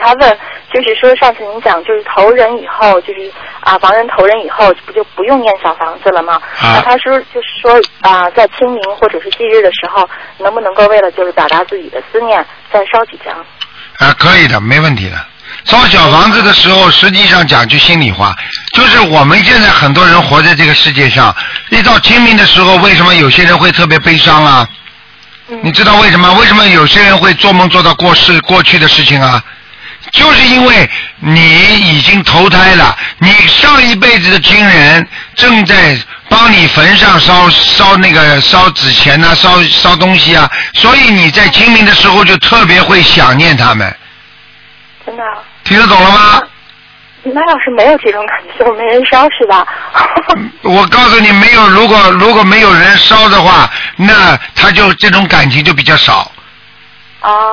他问，就是说上次您讲就是投人以后，就是亡人投人以后不用念小房子了吗？那他说就是说在清明或者是忌日的时候，能不能够为了就是表达自己的思念，再烧几张？ 可以的，没问题的。烧小房子的时候，实际上讲句心里话，就是我们现在很多人活在这个世界上，一到清明的时候，为什么有些人会特别悲伤啊？你知道为什么？为什么有些人会做梦做到过去的事情啊？就是因为你已经投胎了，你上一辈子的亲人正在帮你坟上烧纸钱啊，烧东西啊，所以你在清明的时候就特别会想念他们。 真的？ 听得懂了吗？ 那要是没有这种感受，没人烧是吧？ 我告诉你，没有，如果没有人烧的话，那他就这种感情就比较少。